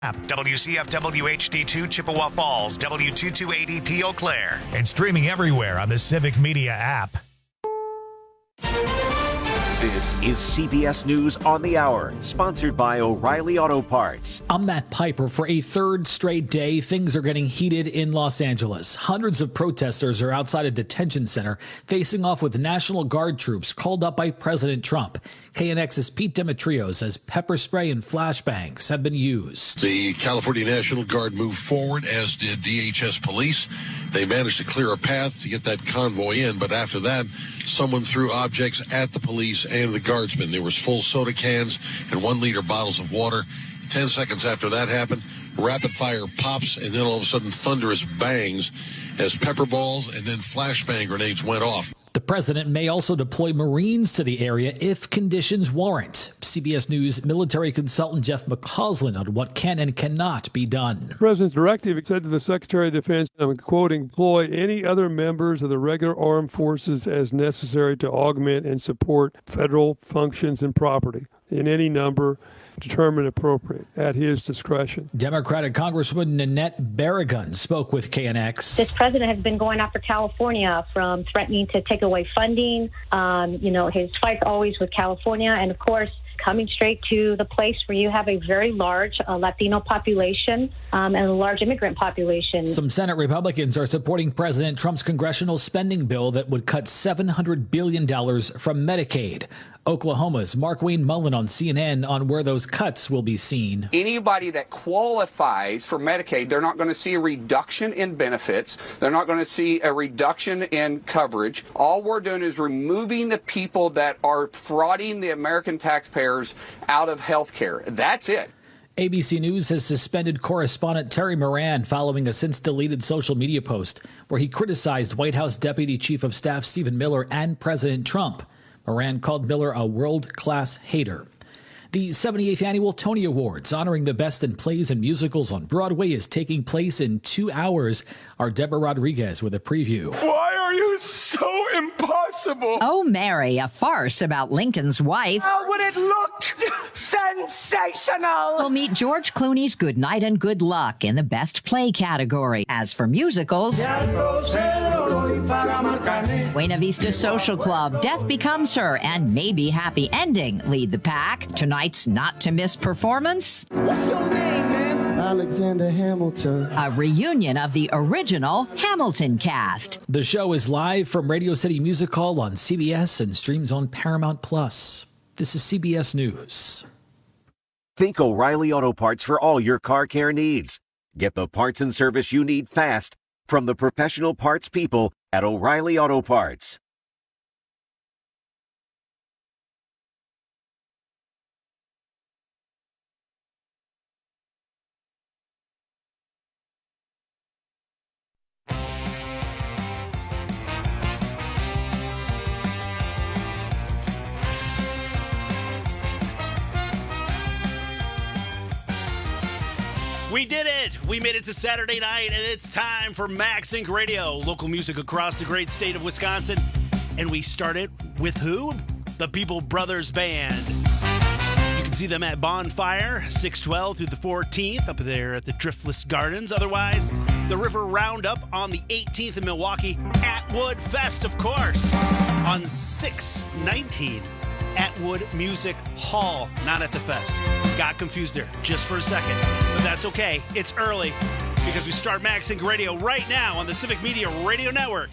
WCFW HD2 Chippewa Falls, W228EP Eau Claire, and streaming everywhere on the Civic Media app. This is CBS News on the Hour, sponsored by O'Reilly Auto Parts. I'm Matt Piper. For a third straight day, things are getting heated in Los Angeles. Hundreds of protesters are outside a detention center facing off with National Guard troops called up by President Trump. KNX's Pete Demetriou says pepper spray and flashbangs have been used. The California National Guard moved forward, as did DHS police. They managed to clear a path to get that convoy in, but after that, someone threw objects at the police and the guardsmen. There was full soda cans and 1-liter bottles of water. 10 seconds after that happened, rapid fire pops, and then all of a sudden thunderous bangs as pepper balls and then flashbang grenades went off. The president may also deploy Marines to the area if conditions warrant. CBS News military consultant Jeff McCausland on what can and cannot be done. The president's directive said to the Secretary of Defense, I'm quoting, employ any other members of the regular armed forces as necessary to augment and support federal functions and property in any number determined appropriate at his discretion. Democratic Congresswoman Nanette Barragan spoke with KNX. This president has been going after California, from threatening to take away funding. His fight's always with California, and of course, coming straight to the place where you have a very large Latino population and a large immigrant population. Some Senate Republicans are supporting President Trump's congressional spending bill that would cut $700 billion from Medicaid. Oklahoma's Markwayne Mullen on CNN on where those cuts will be seen. Anybody that qualifies for Medicaid, they're not going to see a reduction in benefits. They're not going to see a reduction in coverage. All we're doing is removing the people that are frauding the American taxpayers out of health care. That's it. ABC News has suspended correspondent Terry Moran following a since-deleted social media post where he criticized White House Deputy Chief of Staff Stephen Miller and President Trump. Moran called Miller a world-class hater. The 78th Annual Tony Awards, honoring the best in plays and musicals on Broadway, is taking place in 2 hours. Our Deborah Rodriguez with a preview. Why are you so impossible? Oh, Mary, a farce about Lincoln's wife. How would it look? Sensational! We'll meet George Clooney's Good Night and Good Luck in the Best Play category. As for musicals, Buena Vista Social Club, Death Becomes Her, and Maybe Happy Ending lead the pack. Tonight's not-to-miss performance, what's your name, man? Alexander Hamilton. A reunion of the original Hamilton cast. The show is live from Radio City Music Hall on CBS and streams on Paramount+. This is CBS News. Think O'Reilly Auto Parts for all your car care needs. Get the parts and service you need fast from the professional parts people at O'Reilly Auto Parts. We did it! We made it to Saturday night, and it's time for Max Inc. Radio, local music across the great state of Wisconsin. And we started with who? The People Brothers Band. You can see them at Bonfire, 6/12 through the 14th, up there at the Driftless Gardens. Otherwise, the River Roundup on the 18th in Milwaukee, Atwood Fest, of course, on 6/19. Atwood Music Hall, not at the fest. Got confused there just for a second, but that's okay. It's early because we start Max Inc. Radio right now on the Civic Media Radio Network.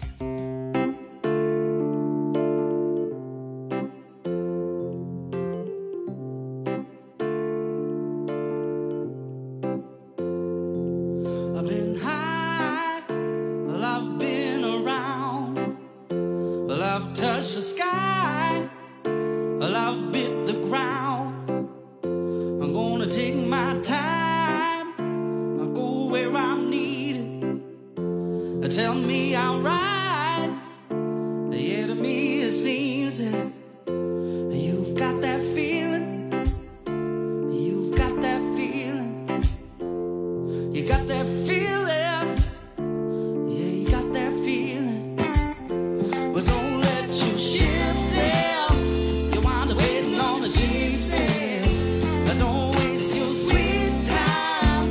I've been high, well, I've been around, well, I've touched the sky, well, I've bit the ground. I'm gonna take my time, I'll go where I'm needed. Tell me I'm right, yeah, to me it seems that you've got that feeling, you've got that feeling, you got that feeling, yeah, you got that feeling. But don't let your ship sail, you wind up waiting on a cheap sail. Don't waste your sweet time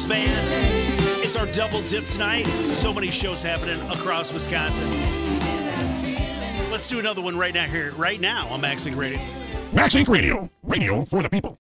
Brothers Band. It's our double dip tonight. So many shows happening across Wisconsin. Let's do another one right now on Max Inc. Radio. Max Inc. Radio. Radio for the people.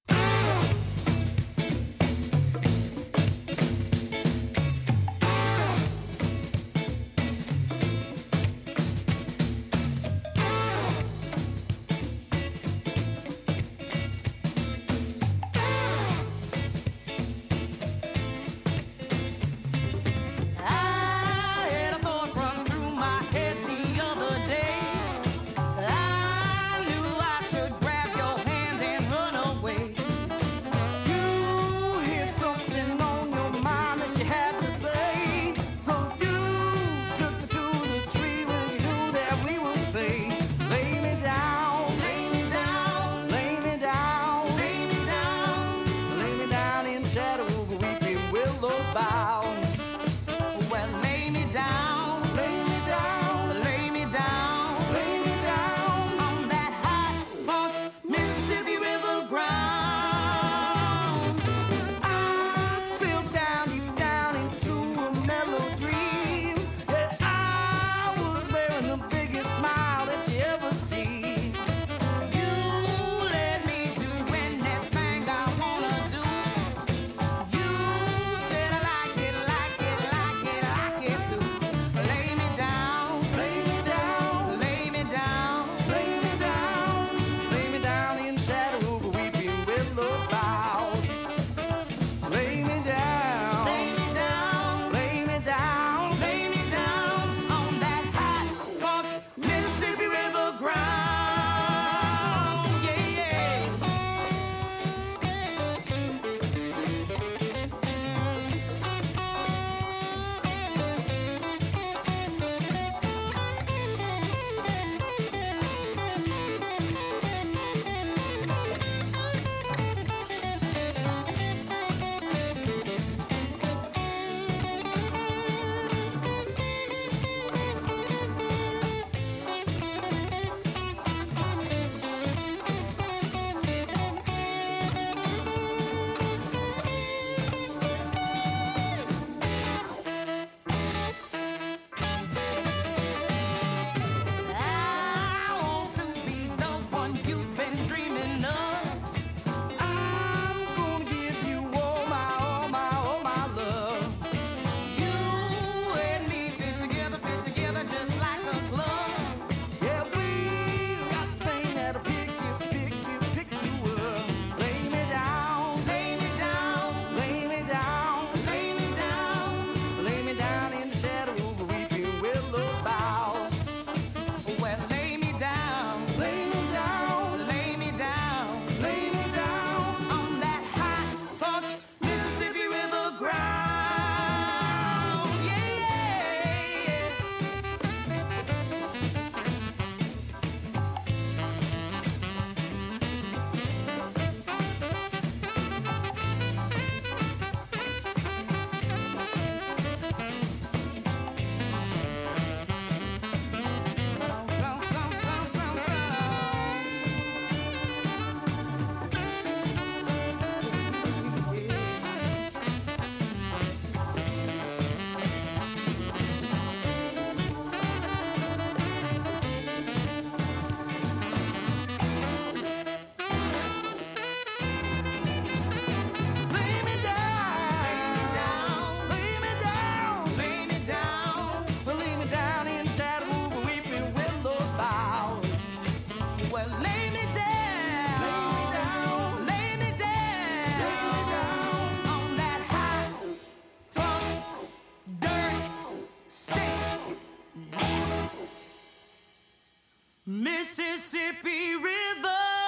Mississippi River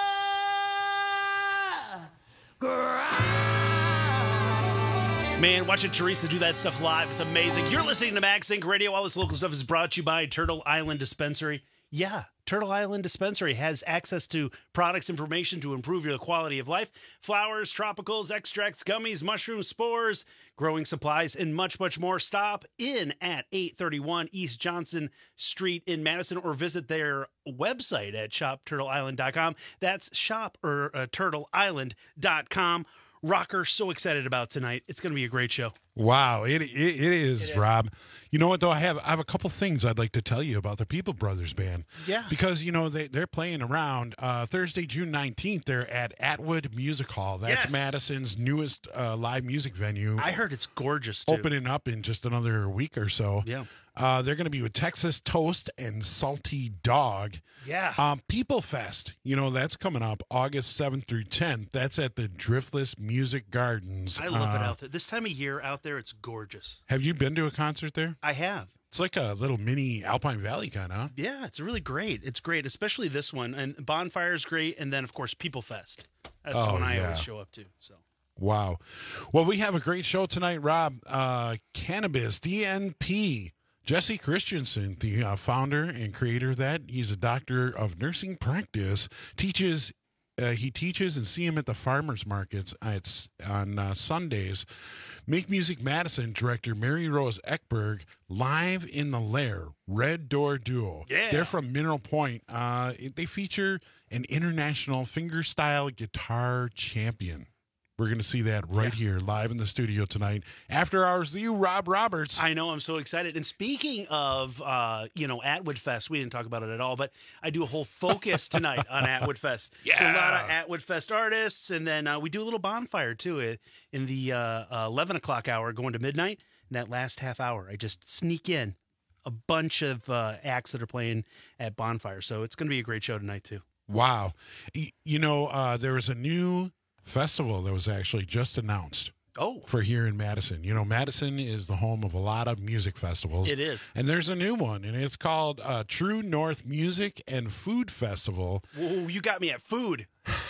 grind. Man, watching Teresa do that stuff live is amazing. You're listening to Max Inc. Radio. All this local stuff is brought to you by Turtle Island Dispensary. Yeah, Turtle Island Dispensary has access to products information to improve your quality of life. Flowers, tropicals, extracts, gummies, mushrooms, spores, growing supplies, and much, much more. Stop in at 831 East Johnson Street in Madison or visit their website at shopturtleisland.com. That's turtleisland.com. rocker. So excited about tonight. It's going to be a great show. Wow, it is, Rob. You know what, though? I have a couple things I'd like to tell you about the People Brothers Band. Yeah. Because, they're playing around. Thursday, June 19th, they're at Atwood Music Hall. That's Madison's newest live music venue. I heard it's gorgeous, too. Opening up in just another week or so. Yeah. They're going to be with Texas Toast and Salty Dog. Yeah. People Fest, that's coming up August 7th through 10th. That's at the Driftless Music Gardens. I love it out there. This time of year out there, it's gorgeous. Have you been to a concert there? I have. It's like a little mini Alpine Valley kind of. Yeah, it's really great. It's great, especially this one. And Bonfire is great. And then, of course, People Fest. That's the one I always show up to. So. Wow. Well, we have a great show tonight, Rob. Cannabis, DNP. Jesse Christensen, the founder and creator of that, he's a doctor of nursing practice, he teaches and see him at the farmers markets on Sundays. Make Music Madison director Mary Rose Eckberg, Live in the Lair, Red Door Duo. Yeah. They're from Mineral Point. They feature an international fingerstyle guitar champion. We're going to see that right here live in the studio tonight. After hours with you, Rob Roberts. I know. I'm so excited. And speaking of, Atwood Fest, we didn't talk about it at all, but I do a whole focus tonight on Atwood Fest. Yeah. So a lot of Atwood Fest artists. And then we do a little bonfire, too, in the 11 o'clock hour going to midnight. In that last half hour, I just sneak in a bunch of acts that are playing at Bonfire. So it's going to be a great show tonight, too. Wow. There was a new festival that was actually just announced. For here in Madison. Madison is the home of a lot of music festivals. It is. And there's a new one, and it's called True North Music and Food Festival. Whoa, you got me at food.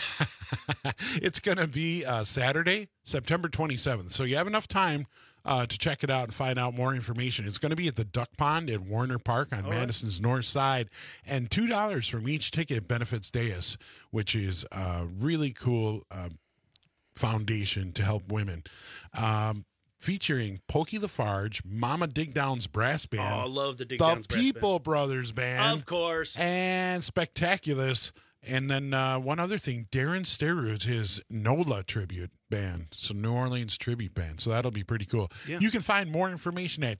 It's going to be Saturday, September 27th. So you have enough time to check it out and find out more information. It's going to be at the Duck Pond in Warner Park on Madison's north side. And $2 from each ticket benefits Deus, which is a really cool foundation to help women. Featuring Pokey Lafarge, Mama Digdown's Brass Band. Oh, I love the Digdown's Brass Band. The People Brothers Band. Of course. And Spectaculous. And then one other thing, Darren Steroods, his NOLA tribute band. So New Orleans tribute band. So that'll be pretty cool. Yeah. You can find more information at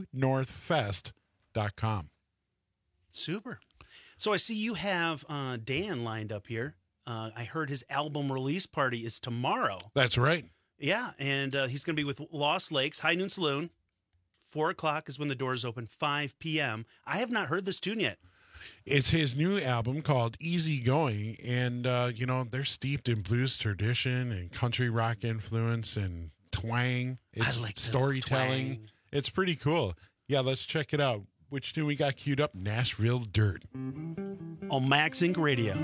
truenorthfest.com. Super. So I see you have Dan lined up here. I heard his album release party is tomorrow. That's right. Yeah, and he's going to be with Lost Lakes, High Noon Saloon. 4 o'clock is when the doors open, 5 p.m. I have not heard this tune yet. It's his new album called Easy Going, and, they're steeped in blues tradition and country rock influence and twang. It's storytelling. Twang. It's pretty cool. Yeah, let's check it out. Which tune we got queued up? Nashville Dirt. On Max Inc. Radio.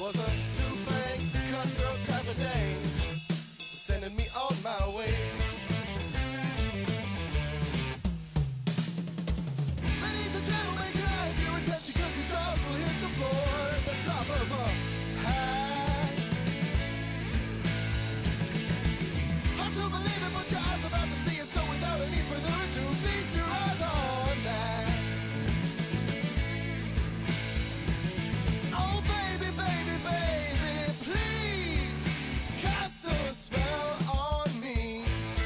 was a two-fanged, cutthroat type of dame, sending me on my way. Ladies and gentlemen, can I have your attention? Cause your jaws will hit the floor at the drop of a hat. Hard to believe it, but your eyes about to see it. So without any further ado, feast your eyes on that. Oh baby, baby, baby, please cast a spell on me.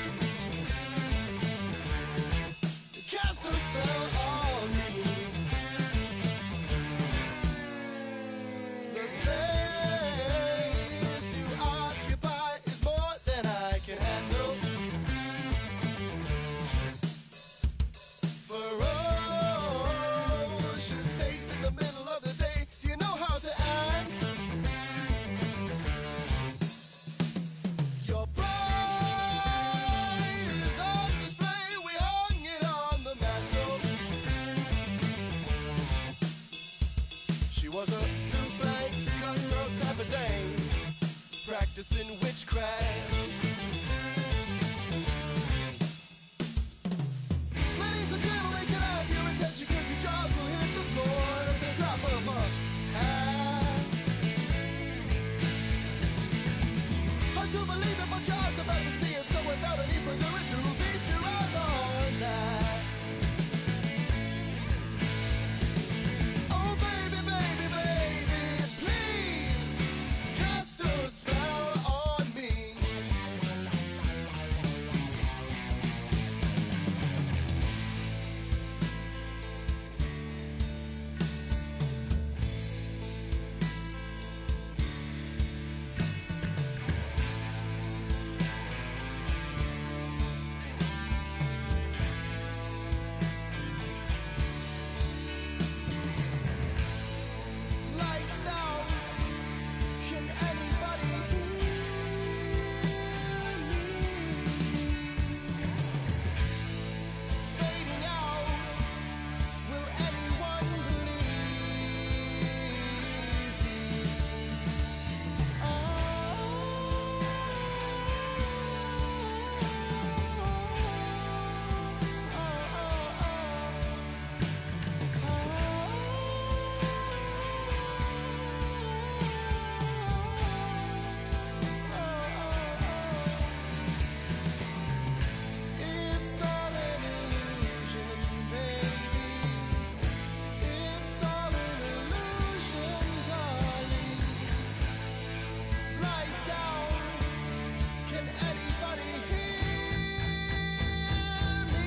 Cast a spell on me. The space you occupy is more than I can handle. Ferocious taste in the middle of the day. Do you know how to act? Your pride is on display. We hung it on the mantle. She was a two-flanked, cutthroat type of dame, practicing witchcraft. Ladies and gentlemen, can I have your attention? Cause your jaws will hit the floor at the drop of a hat. Hard to believe it, but your eyes about to see it. So without any further ado, feast your eyes on that. Oh baby, baby, baby, please cast a spell on me. Lights out. Can anybody hear me? Fading out. Will anyone believe me? It's all an illusion, baby. It's all an illusion, darling. Lights out. Can anybody hear me?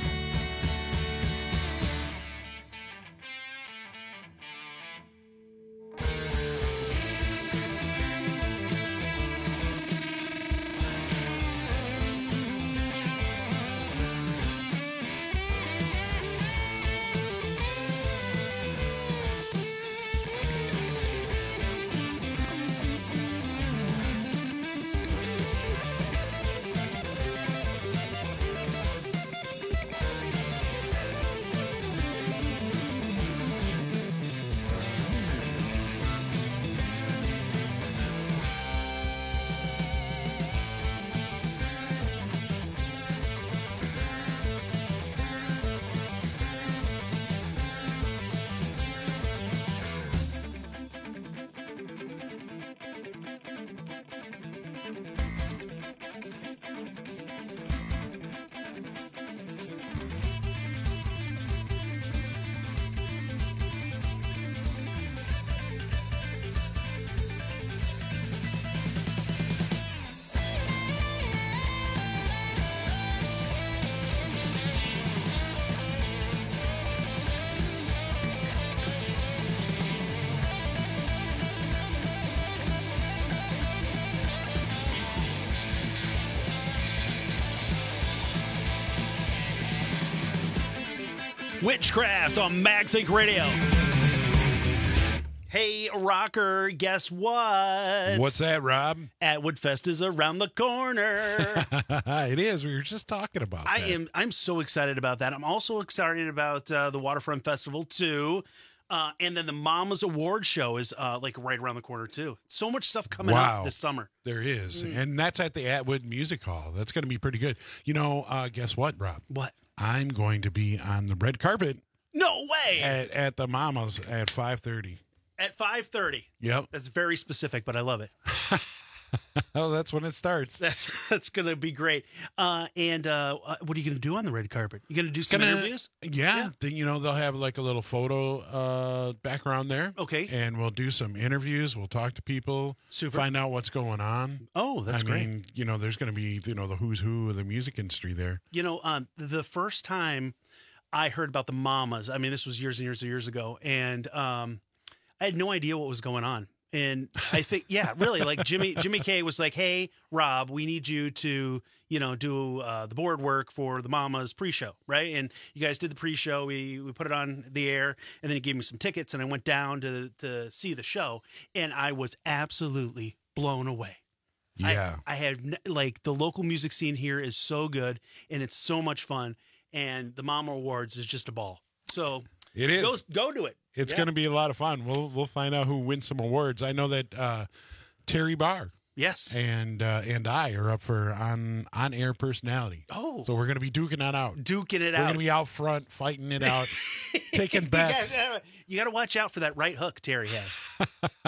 Witchcraft on Max Inc. Radio. Hey, rocker, guess what? What's that, Rob? Atwood Fest is around the corner. It is. We were just talking about that. I'm so excited about that. I'm also excited about the Waterfront Festival, too. And then the Mama's Award Show is like right around the corner too. So much stuff coming up this summer. There is. And that's at the Atwood Music Hall. That's going to be pretty good. You know, guess what, Rob? What? I'm going to be on the red carpet. No way. At the Mama's at 5:30. At 5:30. Yep. That's very specific, but I love it. Oh, that's when it starts. That's going to be great. And what are you going to do on the red carpet? You going to do some interviews? Yeah. Then, you know, they'll have like a little photo background there. Okay. And we'll do some interviews. We'll talk to people. Super. Find out what's going on. Oh, that's great. I mean, you know, there's going to be, you know, the who's who of the music industry there. You know, the first time I heard about the Mamas, I mean, this was years and years and years ago, and I had no idea what was going on. And I think, yeah, really, like Jimmy K was like, "Hey, Rob, we need you to, you know, do the board work for the Mamas pre-show, right?" And you guys did the pre-show. We put it on the air, and then he gave me some tickets, and I went down to see the show, and I was absolutely blown away. Yeah, I had like the local music scene here is so good, and it's so much fun, and the Mama Awards is just a ball. So it is. Go to it. It's going to be a lot of fun. We'll find out who wins some awards. I know that Terry Barr, yes, and I are up for on air personality. Oh, so we're going to be duking it out. We're going to be out front fighting it out, taking bets. You got to watch out for that right hook Terry has.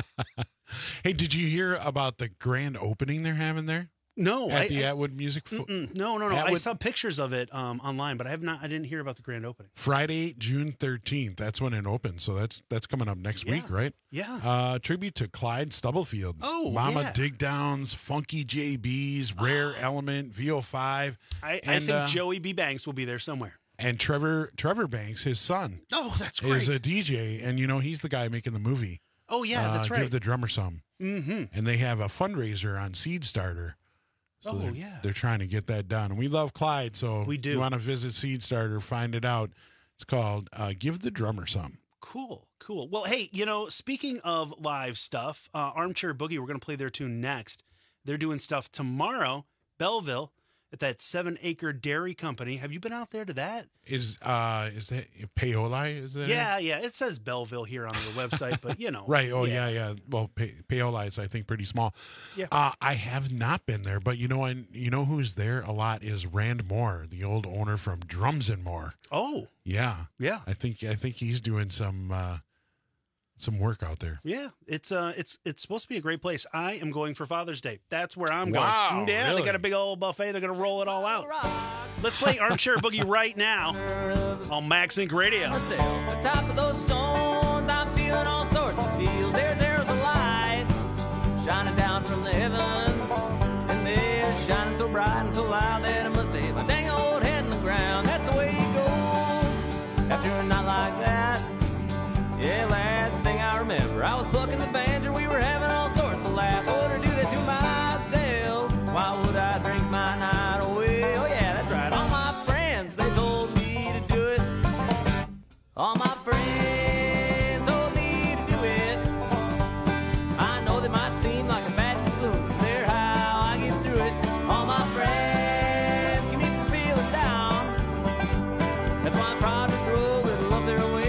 Hey, did you hear about the grand opening they're having there? No, at the Atwood Music. No. Atwood, I saw pictures of it online, but I didn't hear about the grand opening. Friday, June 13th. That's when it opens. So that's coming up next week, right? Yeah. Tribute to Clyde Stubblefield. Oh, Mama Dig Downs, Funky JBs, Rare Element, VO5. I think Joey B. Banks will be there somewhere. And Trevor Banks, his son. Oh, that's great. Is a DJ, and you know he's the guy making the movie. Oh yeah, that's right. Give the Drummer Some. Mm-hmm. And they have a fundraiser on Seed Starter. So they're trying to get that done. And we love Clyde, so we do. If you want to visit Seed Starter, find it out. It's called Give the Drummer Some. Cool. Well, hey, you know, speaking of live stuff, Armchair Boogie, we're going to play their tune next. They're doing stuff tomorrow, Belleville, at that 7 Acre Dairy Company. Have you been out there to that? Is that Paoli? Is that? Yeah. It says Belleville here on their website, but you know. Right. Oh, yeah. Well, Paoli is, I think, pretty small. Yeah. I have not been there, but you know who's there a lot is Rand Moore, the old owner from Drums and More. Oh. Yeah. I think he's doing some work out there. Yeah, it's supposed to be a great place. I am going for Father's Day. That's where I'm wow, going. Yeah, really? They got a big old buffet. They're going to roll it all out. Let's play Armchair Boogie right now on Max Inc. Radio. On top of those stones, I'm feeling all sorts of feels. There's a light shining down from the heavens, and they're shining so bright and so loud that I must have hit my dang old head in the ground. That's the way it goes after a night like that. Yeah, last thing I remember, I was plucking the banjo, we were having all sorts of laughs. I wouldn't do that to myself. Why would I drink my night away? Oh yeah, that's right. All my friends, they told me to do it. All my friends told me to do it. I know they might seem like a bad influence, but they're how I get through it. All my friends keep me from feeling down. That's why I'm proud to throw a little of their way.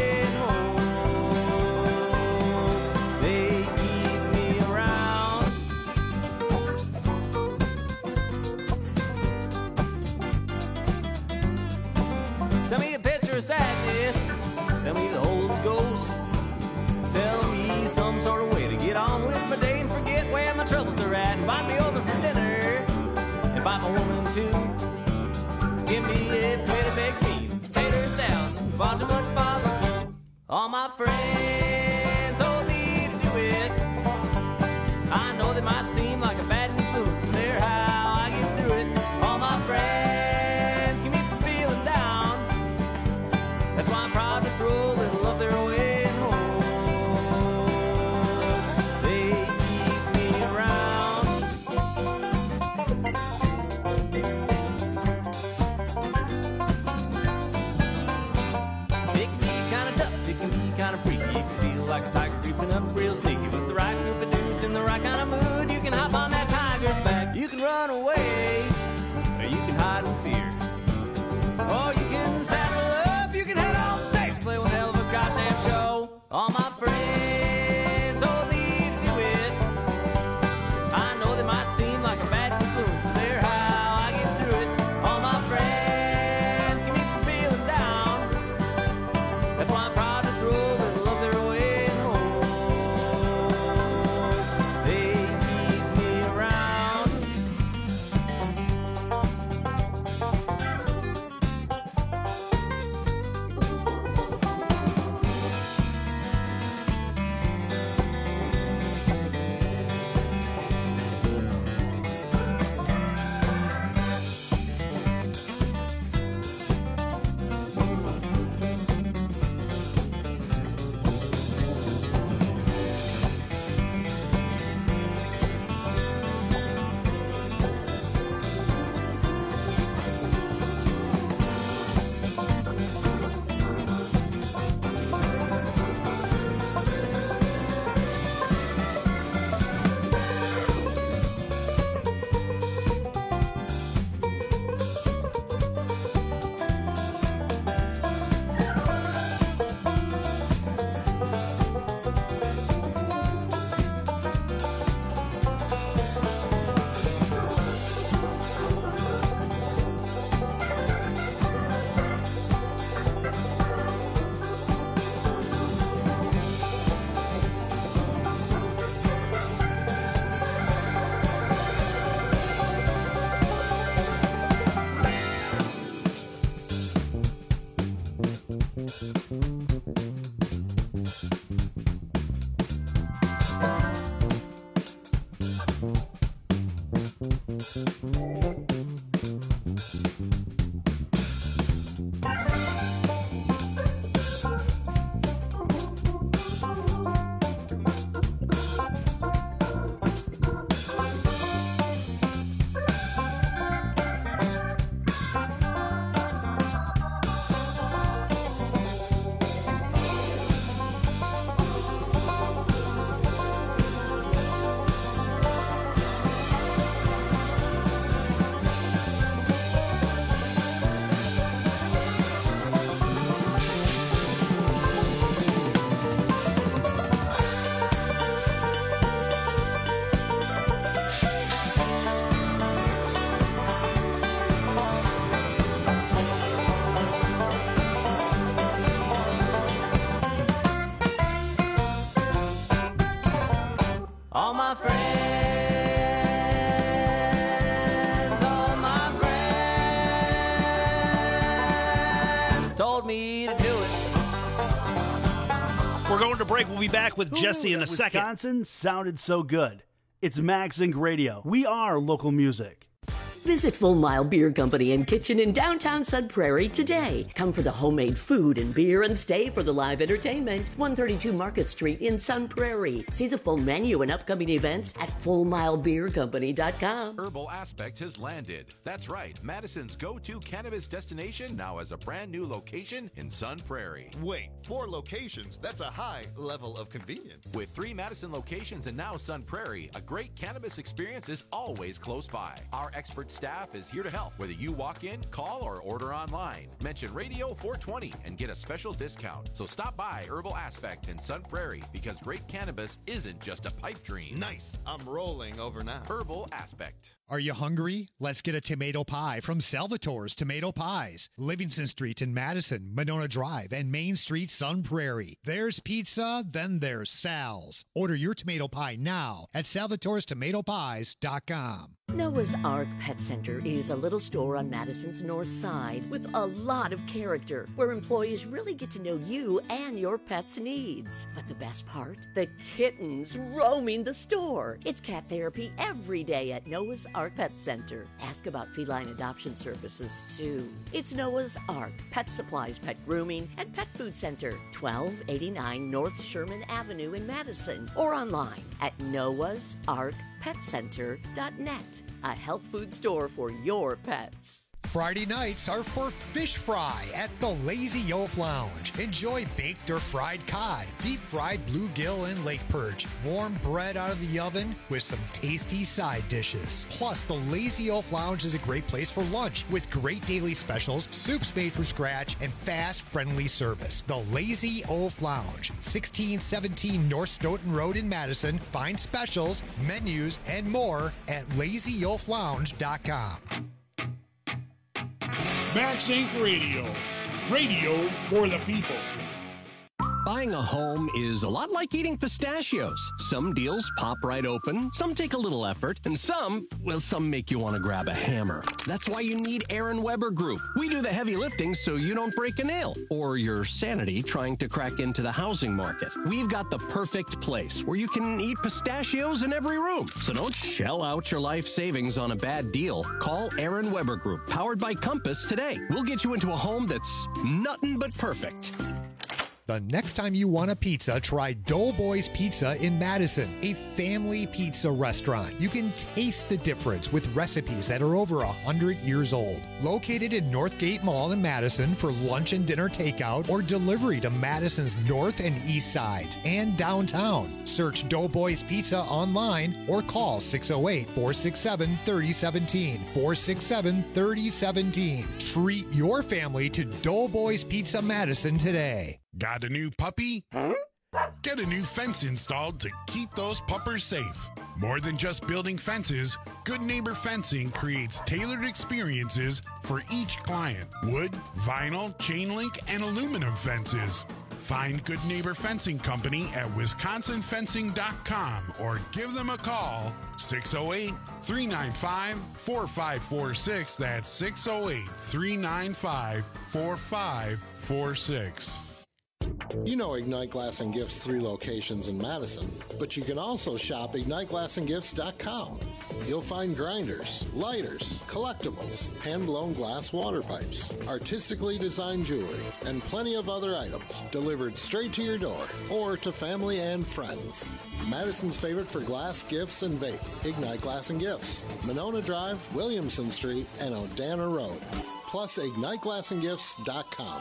Send me a picture of sadness, send me the Holy Ghost. Sell me some sort of way to get on with my day and forget where my troubles are at. Invite me over for dinner, invite my woman too. Give me a plate of baked beans, tater salad, far too much barbecue. All my friends told me to do it. I know they might seem like a bad influence, but they're how I get through it. All my friends keep me from feeling down. That's why I'm proud to throw a little of their way and hold. They keep me around. It can be kind of tough, it can be kind of freaky. It can feel like a tiger creeping up real sneaky. With the right group of dudes in the right kind of mood, you can hop on that tiger's back. You can run away, or you can hide in fear. Or you can saddle up, you can head on stage, play one hell of a goddamn show. On All my friends, told me to do it. We're going to break. We'll be back with Jesse in a second. Wisconsin sounded so good. It's Max Inc. Radio. We are local music. Visit Full Mile Beer Company and Kitchen in downtown Sun Prairie today. Come for the homemade food and beer and stay for the live entertainment. 132 Market Street in Sun Prairie. See the full menu and upcoming events at FullMileBeerCompany.com. Herbal Aspect has landed. That's right. Madison's go-to cannabis destination now has a brand new location in Sun Prairie. Wait, 4 locations? That's a high level of convenience. With 3 Madison locations and now Sun Prairie, a great cannabis experience is always close by. Our expert staff is here to help, whether you walk in, call, or order online. Mention Radio 420 and get a special discount. So stop by Herbal Aspect in Sun Prairie, because great cannabis isn't just a pipe dream. Nice. I'm rolling over now. Herbal Aspect. Are you hungry? Let's get a tomato pie from Salvatore's Tomato Pies. Livingston Street in Madison, Monona Drive, and Main Street, Sun Prairie. There's pizza, then there's Sal's. Order your tomato pie now at salvatorestomatopies.com. Noah's Ark Pet Center is a little store on Madison's north side with a lot of character, where employees really get to know you and your pet's needs. But the best part? The kittens roaming the store. It's cat therapy every day at Noah's Ark Pet Center. Ask about feline adoption services, too. It's Noah's Ark Pet Supplies, Pet Grooming, and Pet Food Center, 1289 North Sherman Avenue in Madison, or online at noahsarkpetcenter.net. A health food store for your pets. Friday nights are for fish fry at the Lazy Oaf Lounge. Enjoy baked or fried cod, deep fried bluegill and lake perch, warm bread out of the oven with some tasty side dishes. Plus, the Lazy Oaf Lounge is a great place for lunch with great daily specials, soups made from scratch, and fast, friendly service. The Lazy Oaf Lounge, 1617 North Stoughton Road in Madison. Find specials, menus, and more at LazyOafLounge.com. Max Inc. Radio. Radio for the people. Buying a home is a lot like eating pistachios. Some deals pop right open, some take a little effort, and some make you want to grab a hammer. That's why you need Aaron Weber Group. We do the heavy lifting so you don't break a nail or your sanity trying to crack into the housing market. We've got the perfect place where you can eat pistachios in every room. So don't shell out your life savings on a bad deal. Call Aaron Weber Group, powered by Compass, today. We'll get you into a home that's nothing but perfect. The next time you want a pizza, try Doughboys Pizza in Madison, a family pizza restaurant. You can taste the difference with recipes that are over 100 years old. Located in Northgate Mall in Madison for lunch and dinner takeout or delivery to Madison's north and east sides and downtown. Search Doughboys Pizza online or call 608-467-3017. 467-3017. Treat your family to Doughboys Pizza Madison today. Got a new puppy? Huh? Get a new fence installed to keep those puppers safe. More than just building fences, Good Neighbor Fencing creates tailored experiences for each client. Wood, vinyl, chain link, and aluminum fences. Find Good Neighbor Fencing Company at wisconsinfencing.com or give them a call, 608-395-4546. That's 608-395-4546. You know Ignite Glass and Gifts 3 locations in Madison, but you can also shop IgniteGlassandGifts.com. You'll find grinders, lighters, collectibles, hand-blown glass water pipes, artistically designed jewelry, and plenty of other items delivered straight to your door or to family and friends. Madison's favorite for glass, gifts, and vape, Ignite Glass and Gifts, Monona Drive, Williamson Street, and Odana Road. Plus, IgniteGlassandGifts.com.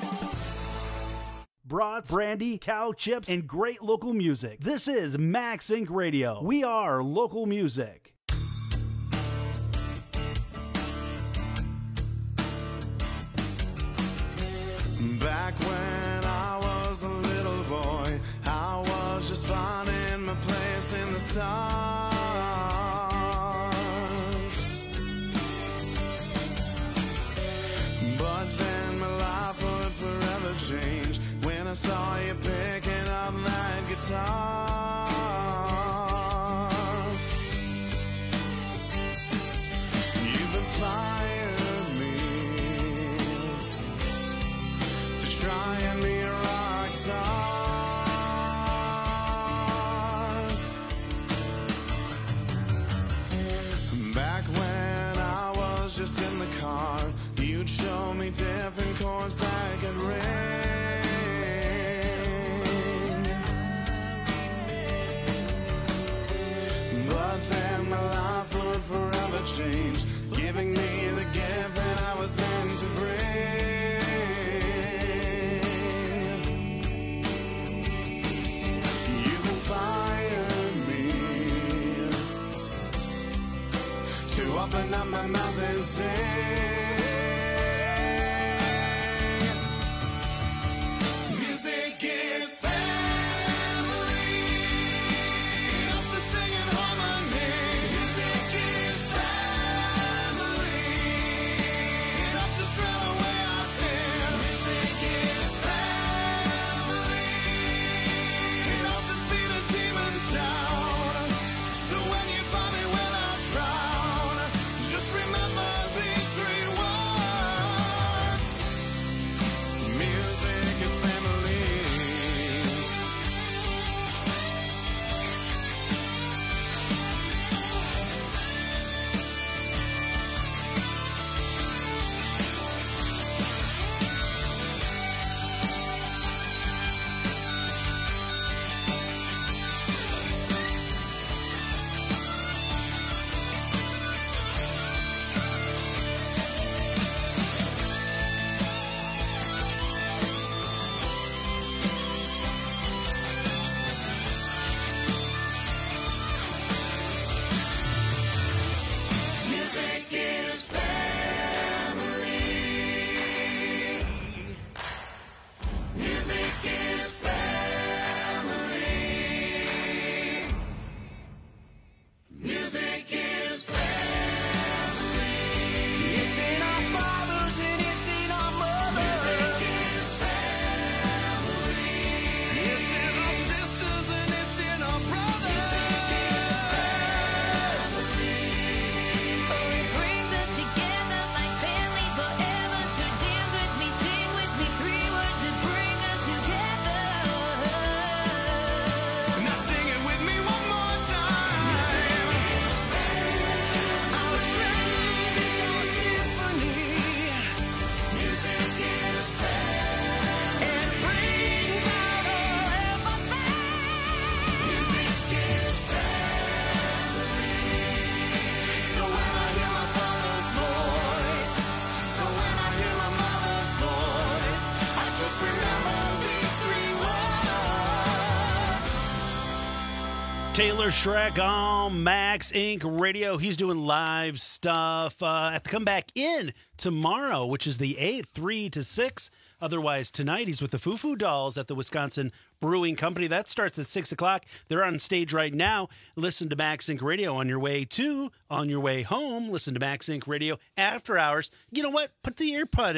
Brats, brandy, cow chips, and great local music. This is Max Inc. Radio. We are local music. Back when I was a little boy, I was just finding my place in the stars. But then my life would forever change when I saw you picking up that guitar. giving me the gift that I was meant to bring. You've inspired me to open up my mouth and sing. Music is family. Helps us sing in harmony. Music is family. It helps us drown away our sin. Music is family. It helps us beat the demons down. So when you find me when I drown, just remember these 3 words. Music is family. Music is family. Music is family. Music is family. It's in our fathers and it's in our mothers. Music is family. It's in our sisters and it's in our brothers. Music is family. Oh, it brings us together like family forever. So dance with me, sing with me, 3 words that bring us together. Now sing it with me one more time. Music is our dream is our symphony. Music is it brings out all empathy. Music is family. So when I hear my father's voice, so when I hear my mother's voice, I just remember these 3 words. Taylor Schreck on Max Inc. Radio. He's doing live stuff at the Comeback Inn tomorrow, which is the 8th, 3 to 6. Otherwise, tonight he's with the Foo Foo Dolls at the Wisconsin Brewing Company. That starts at 6 o'clock. They're on stage right now. Listen to Max Inc. Radio on your way to, on your way home. Listen to Max Inc. Radio after hours. You know what? Put the earpod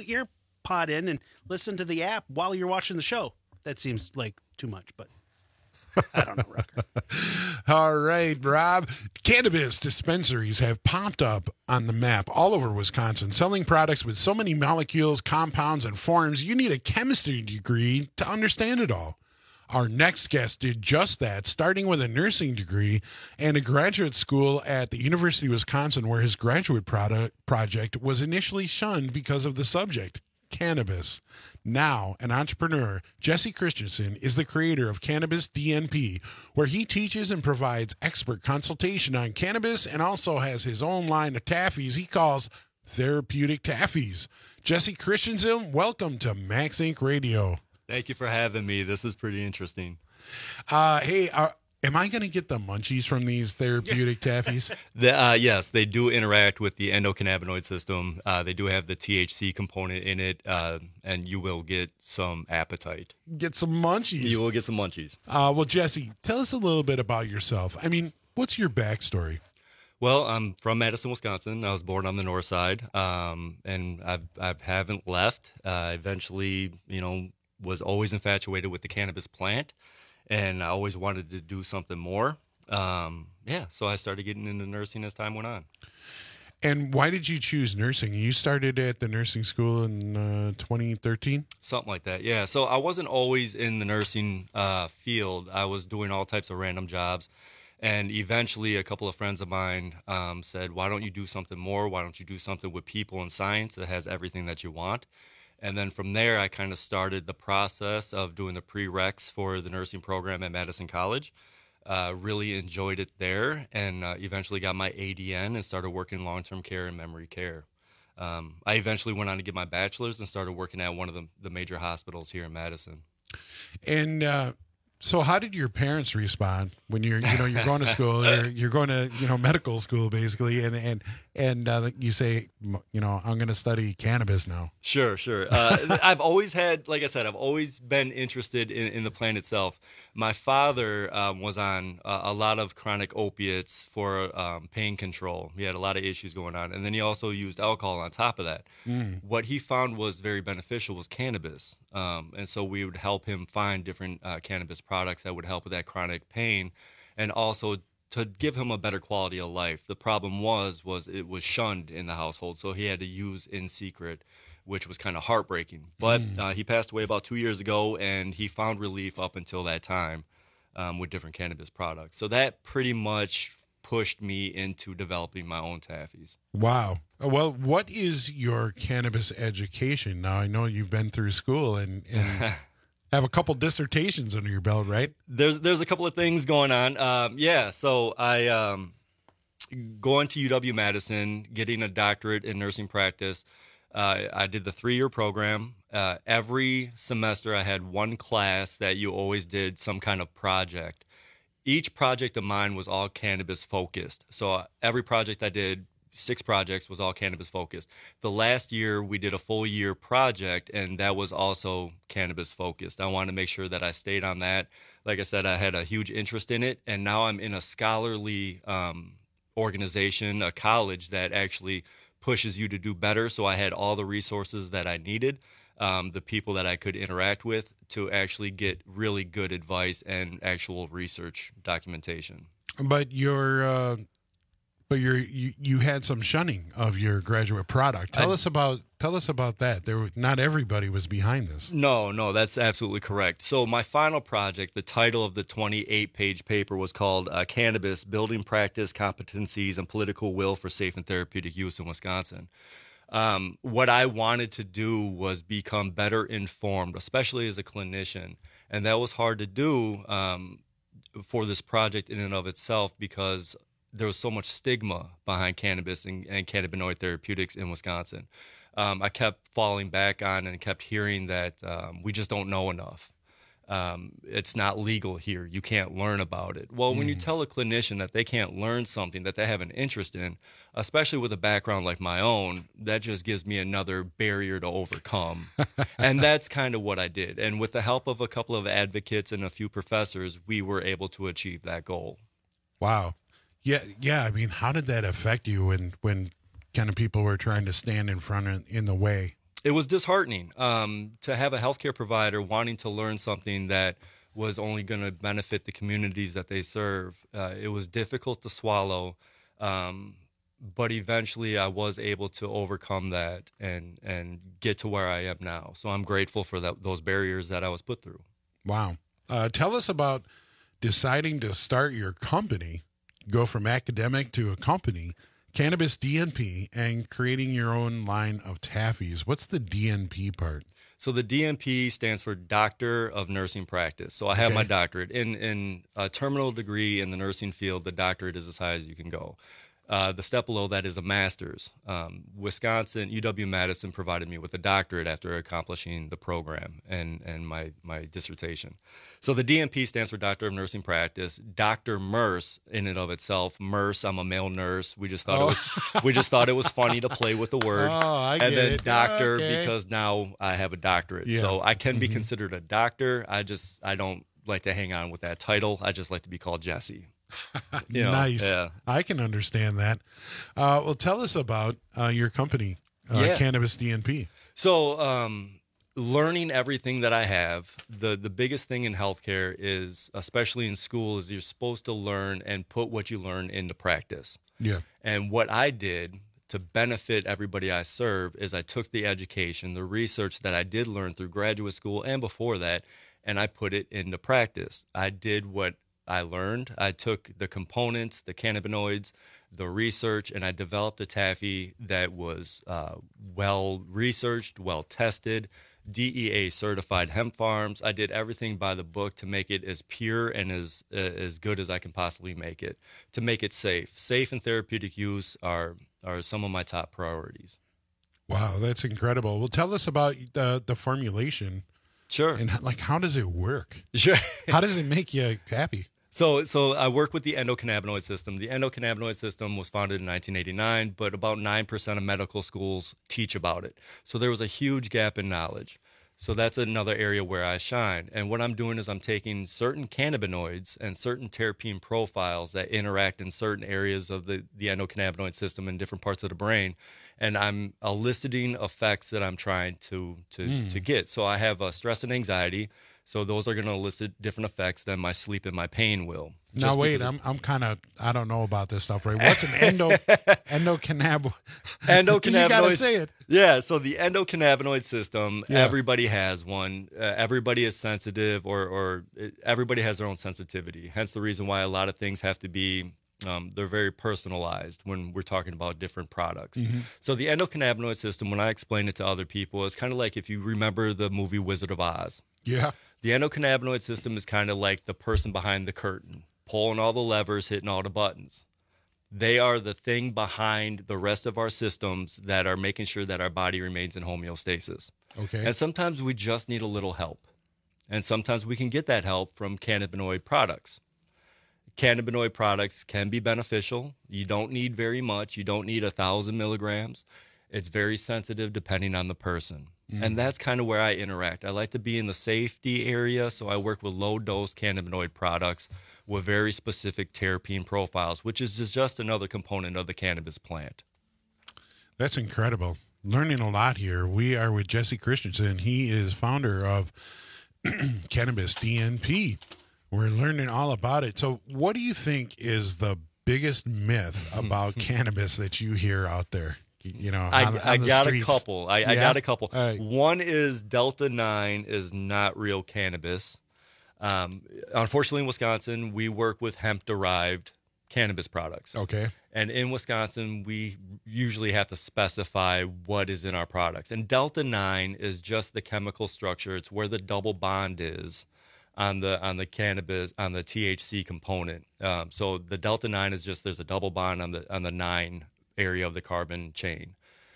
in and listen to the app while you're watching the show. That seems like too much, but I don't know, Rocker. All right, Rob. Cannabis dispensaries have popped up on the map all over Wisconsin, selling products with so many molecules, compounds, and forms, you need a chemistry degree to understand it all. Our next guest did just that, starting with a nursing degree and a graduate school at the University of Wisconsin, where his graduate project was initially shunned because of the subject, cannabis. Now, an entrepreneur, Jesse Christensen is the creator of Cannabis DNP, where he teaches and provides expert consultation on cannabis and also has his own line of taffies he calls therapeutic taffies. Jesse Christensen, welcome to Max Inc. Radio. Thank you for having me. This is pretty interesting. Hey, am I going to get the munchies from these therapeutic taffies? Yes, they do interact with the endocannabinoid system. They do have the THC component in it, and you will get some appetite. Get some munchies. You will get some munchies. Well, Jesse, tell us a little bit about yourself. I mean, what's your backstory? Well, I'm from Madison, Wisconsin. I was born on the north side, and I haven't left. Eventually, was always infatuated with the cannabis plant, and I always wanted to do something more. So I started getting into nursing as time went on. And why did you choose nursing? You started at the nursing school in 2013? Something like that, yeah. So I wasn't always in the nursing field. I was doing all types of random jobs. And eventually a couple of friends of mine said, why don't you do something more? Why don't you do something with people and science that has everything that you want? And then from there, I kind of started the process of doing the prereqs for the nursing program at Madison College. Really enjoyed it there, and eventually got my ADN and started working long-term care and memory care. I eventually went on to get my bachelor's and started working at one of the major hospitals here in Madison. And so how did your parents respond when you're going to school, you're going to, medical school basically, and you say, I'm going to study cannabis now? Sure. I've always had, like I said, I've always been interested in the plant itself. My father was on a lot of chronic opiates for pain control. He had a lot of issues going on. And then he also used alcohol on top of that. What he found was very beneficial was cannabis. And so we would help him find different cannabis products that would help with that chronic pain, and also to give him a better quality of life. The problem was it was shunned in the household, so he had to use in secret, which was kind of heartbreaking. But he passed away about 2 years ago, and he found relief up until that time with different cannabis products. So that pretty much pushed me into developing my own taffies. Wow. Well, what is your cannabis education? Now, I know you've been through school and have a couple dissertations under your belt, right? There's a couple of things going on. So I going to UW-Madison, getting a doctorate in nursing practice. I did the 3-year program. Every semester I had one class that you always did some kind of project. Each project of mine was all cannabis focused. So every project I did, 6 projects, was all cannabis focused. The last year we did a full year project, and that was also cannabis focused. I wanted to make sure that I stayed on that. Like I said, I had a huge interest in it, and now I'm in a scholarly organization, a college that actually pushes you to do better. So I had all the resources that I needed, the people that I could interact with to actually get really good advice and actual research documentation. But you had some shunning of your graduate product. Tell us about that. Not everybody was behind this. No, that's absolutely correct. So my final project, the title of the 28-page paper was called Cannabis, Building Practice, Competencies, and Political Will for Safe and Therapeutic Use in Wisconsin. What I wanted to do was become better informed, especially as a clinician. And that was hard to do for this project in and of itself because there was so much stigma behind cannabis and cannabinoid therapeutics in Wisconsin. I kept falling back on and kept hearing that we just don't know enough. It's not legal here. You can't learn about it. Well, when you tell a clinician that they can't learn something that they have an interest in, especially with a background like my own, that just gives me another barrier to overcome. And that's kind of what I did. And with the help of a couple of advocates and a few professors, we were able to achieve that goal. Wow. Yeah. I mean, how did that affect you when kind of people were trying to stand in front in the way? It was disheartening to have a healthcare provider wanting to learn something that was only going to benefit the communities that they serve. It was difficult to swallow, but eventually I was able to overcome that and get to where I am now. So I'm grateful for those barriers that I was put through. Wow. Tell us about deciding to start your company, go from academic to a company, Cannabis DNP, and creating your own line of taffies. What's the DNP part? So the DNP stands for Doctor of Nursing Practice. So I have my doctorate. In a terminal degree in the nursing field, the doctorate is as high as you can go. The step below that is a master's. Wisconsin, UW-Madison provided me with a doctorate after accomplishing the program and my dissertation. So the DNP stands for Doctor of Nursing Practice. Dr. Merce, in and of itself, Merce, I'm a male nurse. We just thought it was funny to play with the word. I get and then it. doctor Okay. because now I have a doctorate. Yeah. So I can be considered a doctor. I don't like to hang on with that title. I just like to be called Jesse. Nice. Yeah. I can understand that. Well, tell us about your company, Cannabis DNP. So, learning everything that I have, the biggest thing in healthcare is, especially in school, is you're supposed to learn and put what you learn into practice. Yeah. And what I did to benefit everybody I serve is I took the education, the research that I did learn through graduate school and before that, and I put it into practice. I did what I learned. I took the components, the cannabinoids, the research, and I developed a taffy that was well researched, well tested, DEA certified hemp farms. I did everything by the book to make it as pure and as good as I can possibly make it, to make it safe. Safe and therapeutic use are some of my top priorities. Wow, that's incredible. Well, tell us about the formulation. Sure. And how does it work? Sure. How does it make you happy? So I work with the endocannabinoid system. The endocannabinoid system was founded in 1989, but about 9% of medical schools teach about it. So there was a huge gap in knowledge. So that's another area where I shine. And what I'm doing is I'm taking certain cannabinoids and certain terpene profiles that interact in certain areas of the endocannabinoid system in different parts of the brain, and I'm eliciting effects that I'm trying to get. So I have stress and anxiety. So those are going to elicit different effects than my sleep and my pain will. Now wait, I'm kind of, I don't know about this stuff, right? What's an endocannabinoid? Endocannabinoid. You got to say it. Yeah, so the endocannabinoid system, Yeah. everybody has one. Everybody is sensitive, or everybody has their own sensitivity. Hence the reason why a lot of things have to be, they're very personalized when we're talking about different products. Mhm. So the endocannabinoid system, when I explain it to other people, is kind of like if you remember the movie Wizard of Oz. Yeah. The endocannabinoid system is kind of like the person behind the curtain, pulling all the levers, hitting all the buttons. They are the thing behind the rest of our systems that are making sure that our body remains in homeostasis. Okay. And sometimes we just need a little help. And sometimes we can get that help from cannabinoid products. Cannabinoid products can be beneficial. You don't need very much. You don't need 1,000 milligrams. It's very sensitive depending on the person. And that's kind of where I interact. I like to be in the safety area, so I work with low-dose cannabinoid products with very specific terpene profiles, which is just another component of the cannabis plant. That's incredible. Learning a lot here. We are with Jesse Christensen. He is founder of Cannabis DNP. We're learning all about it. So what do you think is the biggest myth about cannabis that you hear out there? You know, I the got streets? a couple. I Yeah? got a couple. All right. One is Delta-9 is not real cannabis. Unfortunately, in Wisconsin, we work with hemp-derived cannabis products. Okay. And in Wisconsin, we usually have to specify what is in our products. And Delta-9 is just the chemical structure. It's where the double bond is on the cannabis, on the THC component. So the Delta-9 is just, there's a double bond on the 9 area of the carbon chain.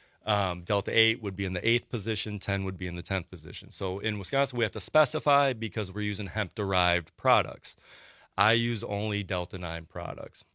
Delta-8 would be in the 8th position, 10 would be in the 10th position. So in Wisconsin, we have to specify because we're using hemp-derived products. I use only Delta-9 products.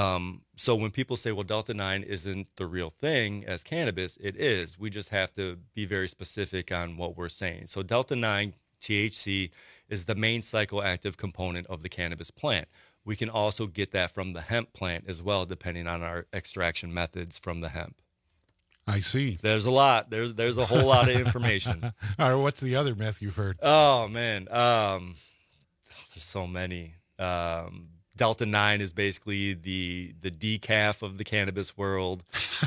So when people say, well, Delta-9 isn't the real thing as cannabis, it is. We just have to be very specific on what we're saying. So Delta-9 THC is the main psychoactive component of the cannabis plant. We can also get that from the hemp plant as well, depending on our extraction methods from the hemp. I see. There's a lot. There's a whole lot of information. All right, what's the other myth you've heard? Oh, man. There's so many. Delta-9 is basically the decaf of the cannabis world.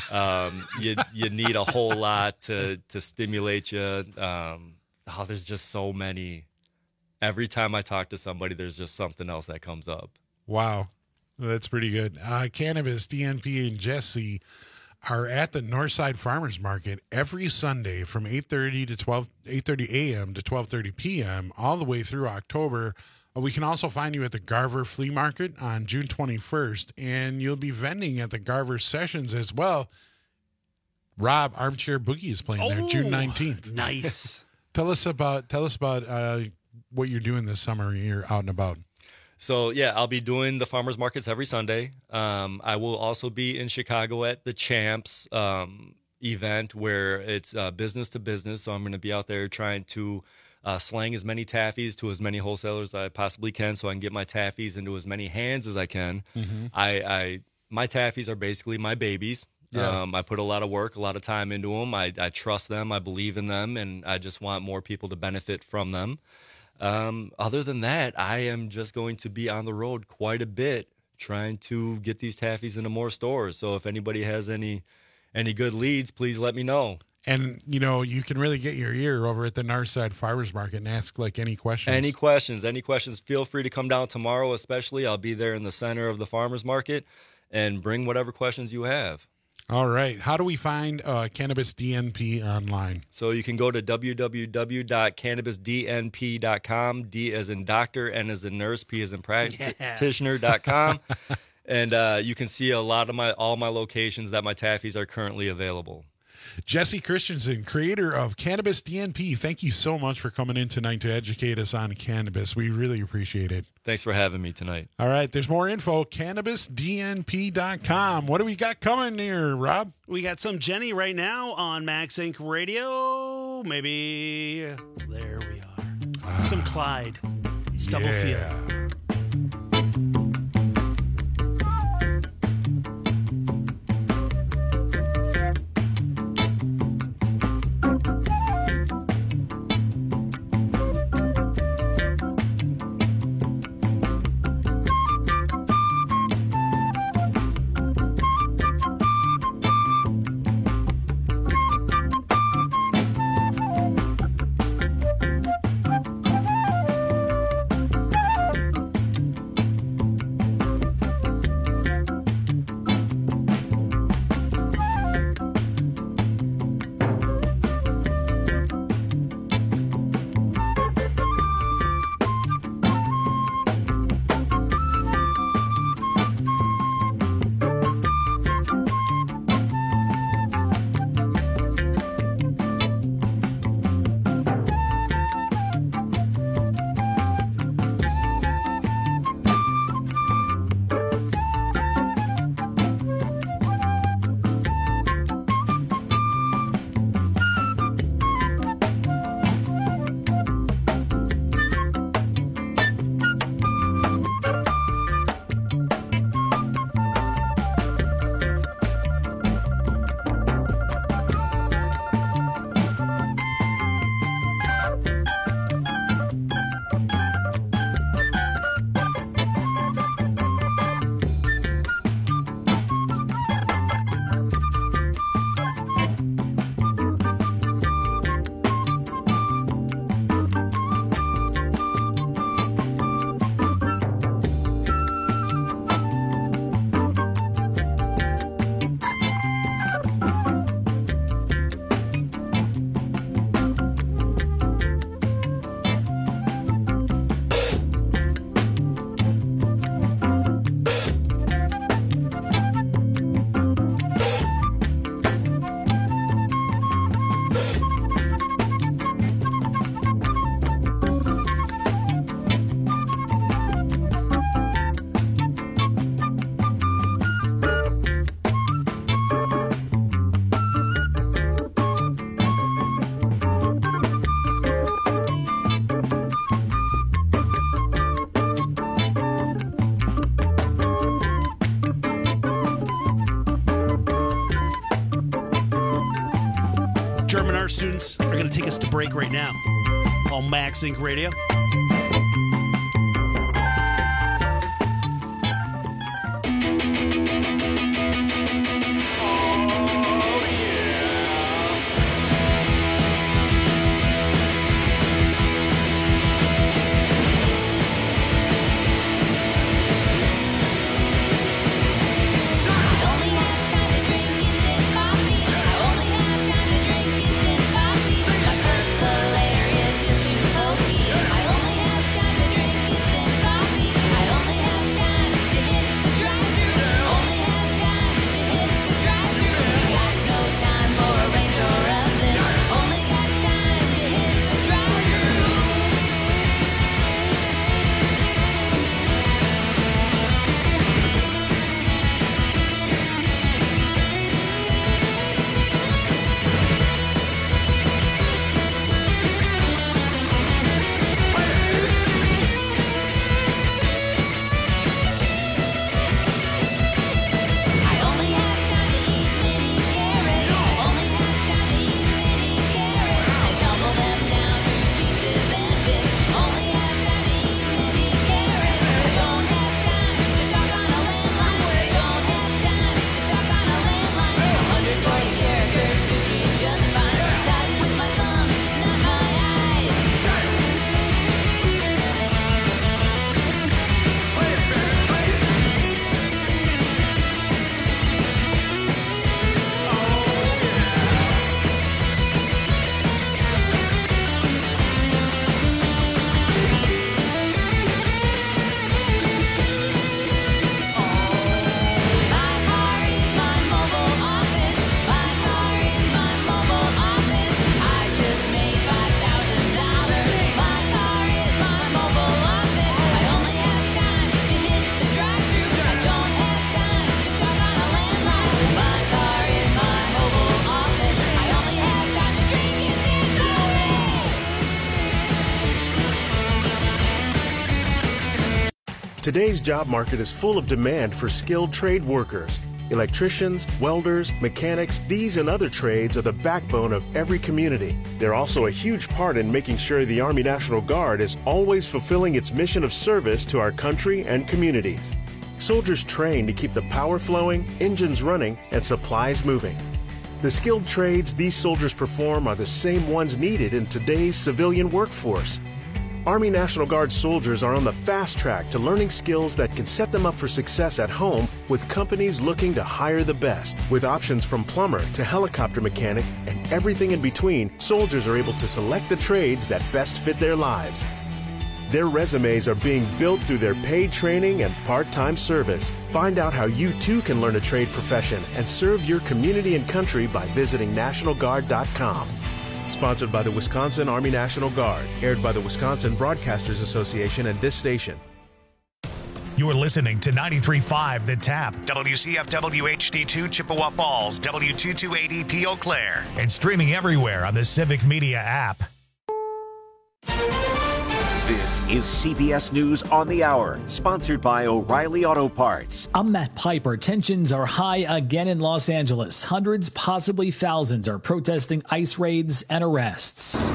You need a whole lot to stimulate you. There's just so many. Every time I talk to somebody, there's just something else that comes up. Wow. That's pretty good. Cannabis, DNP, and Jesse are at the Northside Farmers Market every Sunday from 8:30 a.m. to 12:30 p.m. all the way through October. We can also find you at the Garver Flea Market on June 21st, and you'll be vending at the Garver Sessions as well. Rob, Armchair Boogie is playing there June 19th. Nice. Tell us about what you're doing this summer. You're out and about. So, yeah, I'll be doing the farmers markets every Sunday. I will also be in Chicago at the Champs event where it's business to business. So I'm going to be out there trying to slang as many taffies to as many wholesalers as I possibly can so I can get my taffies into as many hands as I can. Mhm. My taffies are basically my babies. Yeah. I put a lot of work, a lot of time into them. I trust them. I believe in them. And I just want more people to benefit from them. Other than that, I am just going to be on the road quite a bit trying to get these taffies into more stores. So if anybody has any good leads, please let me know. And, you know, you can really get your ear over at the Northside Farmers Market and ask, like, any questions. Any questions, feel free to come down tomorrow especially. I'll be there in the center of the farmers market and bring whatever questions you have. All right. How do we find Cannabis DNP online? So you can go to www.cannabisdnp.com. D as in doctor, N as in nurse, P as in practitioner.com. And you can see a lot of all my locations that my taffies are currently available. Jesse Christensen, creator of Cannabis DNP, thank you so much for coming in tonight to educate us on cannabis. We really appreciate it. Thanks for having me tonight. All right, there's more info, cannabisdnp.com. What do we got coming here, Rob? We got some Jenny right now on Max Inc. Radio. Maybe there we are. Some Clyde. Stubblefield. German art students are going to take us to break right now on Max Inc. Radio. I Today's job market is full of demand for skilled trade workers. Electricians, welders, mechanics, these and other trades are the backbone of every community. They're also a huge part in making sure the Army National Guard is always fulfilling its mission of service to our country and communities. Soldiers train to keep the power flowing, engines running, and supplies moving. The skilled trades these soldiers perform are the same ones needed in today's civilian workforce. Army National Guard soldiers are on the fast track to learning skills that can set them up for success at home with companies looking to hire the best. With options from plumber to helicopter mechanic and everything in between, soldiers are able to select the trades that best fit their lives. Their resumes are being built through their paid training and part-time service. Find out how you too can learn a trade profession and serve your community and country by visiting NationalGuard.com. Sponsored by the Wisconsin Army National Guard. Aired by the Wisconsin Broadcasters Association and this station. You're listening to 93.5 The Tap, WCFW HD2 Chippewa Falls, W228EP Eau Claire, and streaming everywhere on the Civic Media app. This is CBS News on the Hour, sponsored by O'Reilly Auto Parts. I'm Matt Piper. Tensions are high again in Los Angeles. Hundreds, possibly thousands, are protesting ICE raids and arrests.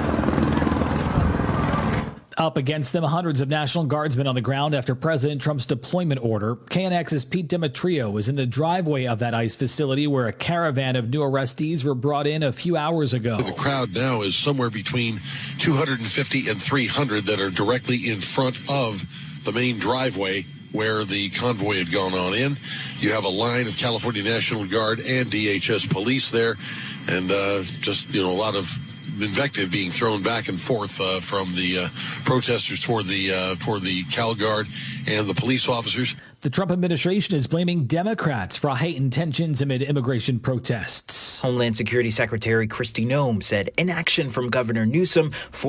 Up against them, hundreds of National Guardsmen on the ground after President Trump's deployment order. KNX's Pete Demetrio was in the driveway of that ICE facility where a caravan of new arrestees were brought in a few hours ago. The crowd now is somewhere between 250 and 300 that are directly in front of the main driveway where the convoy had gone on in. You have a line of California National Guard and DHS police there, and just, a lot of invective being thrown back and forth from the protesters toward the Cal Guard and the police officers. The Trump administration is blaming Democrats for heightened tensions amid immigration protests. Homeland Security Secretary Kristi Noem said inaction from Governor Newsom